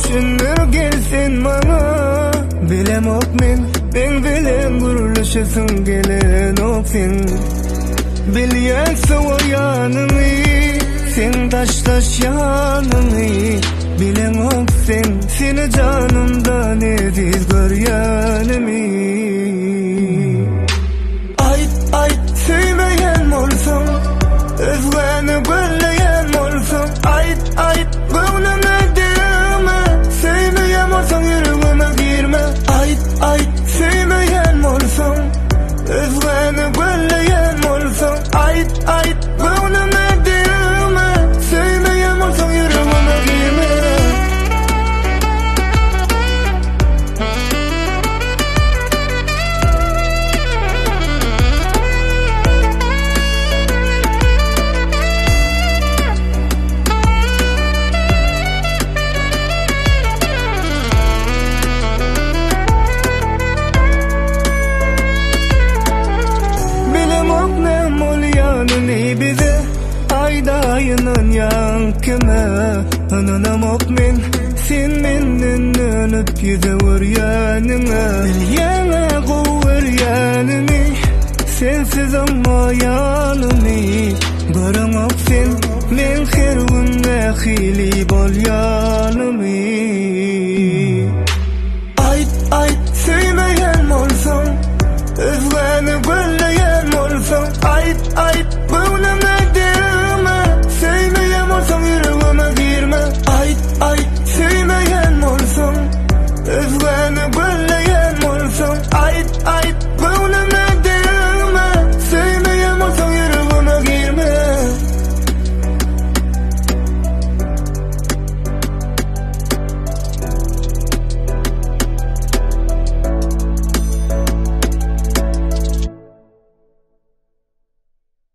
düşünür gelsin bana. Bilem ok ben bilen guruluşasın gelen ok sen. Bilyen soğur yanını, sen taş yanını. Bilen ok sen, seni canımdan ediz göryanımı. Ayt söymeyen olsun, özgeni gölleyen olsun. Ayt gönlüme değme, söymeyen olsun yüreğime girme. Ayt söymeyen olsun, özgeni gölleyen olsun. Ayt gönlüme değme, söymeyen olsun yüreğime girme. Bize aydayının yankıma ananam ok men sen menden dönüp yüzevur yanına. Bilyana kovur yanını, sensiz ama yanını. Görüm ok sen men her gün nehili bol yanını.